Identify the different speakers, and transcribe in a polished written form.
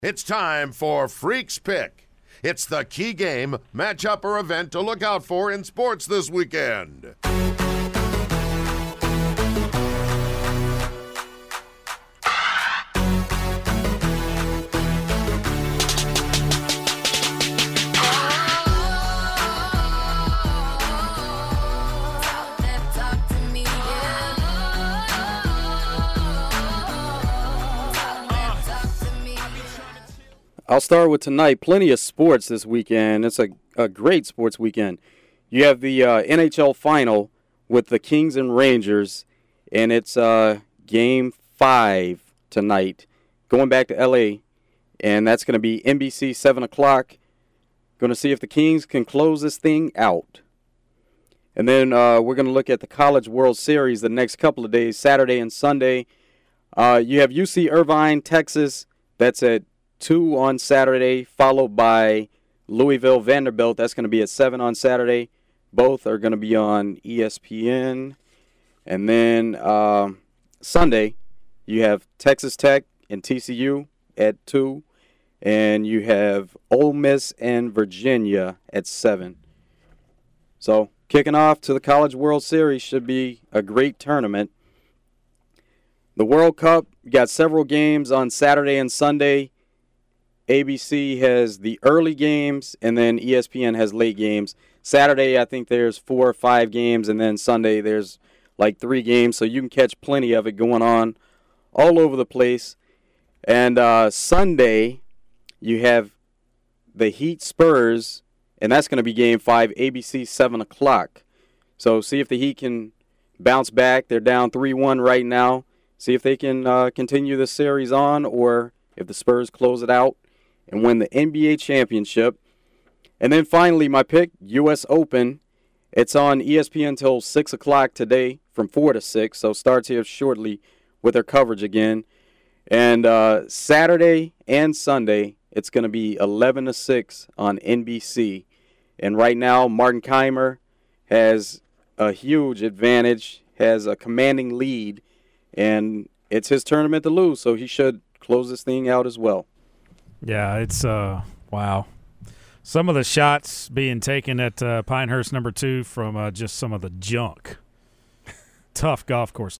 Speaker 1: It's time for Freaks Pick. It's the key game, matchup, or event to look out for in sports this weekend.
Speaker 2: I'll start with tonight. Plenty of sports this weekend. It's a great sports weekend. You have the NHL final with the Kings and Rangers, and it's Game 5 tonight, going back to L.A., and that's going to be NBC 7 o'clock. Going to see if the Kings can close this thing out. And then we're going to look at the College World Series the next couple of days, Saturday and Sunday. You have UC Irvine, Texas. That's at 2 on Saturday, followed by Louisville Vanderbilt. That's going to be at 7 on Saturday. Both are going to be on ESPN. And then Sunday, you have Texas Tech and TCU at 2. And you have Ole Miss and Virginia at 7. So kicking off to the College World Series should be a great tournament. The World Cup, you got several games on Saturday and Sunday. ABC has the early games, and then ESPN has late games. Saturday, I think there's 4 or 5 games, and then Sunday there's like 3 games, so you can catch plenty of it going on all over the place. And Sunday, you have the Heat Spurs, and that's going to be Game 5, ABC 7 o'clock. So see if the Heat can bounce back. They're down 3-1 right now. See if they can continue the series on, or if the Spurs close it out and win the NBA championship. And then finally, my pick, U.S. Open. It's on ESPN until 6 o'clock today from 4 to 6, so starts here shortly with their coverage again. And Saturday and Sunday, it's going to be 11 to 6 on NBC. And right now, Martin Kaymer has a huge advantage, has a commanding lead, and it's his tournament to lose, so he should close this thing out as well.
Speaker 3: Yeah, it's wow. Some of the shots being taken at Pinehurst number 2 from just some of the junk. Tough golf course.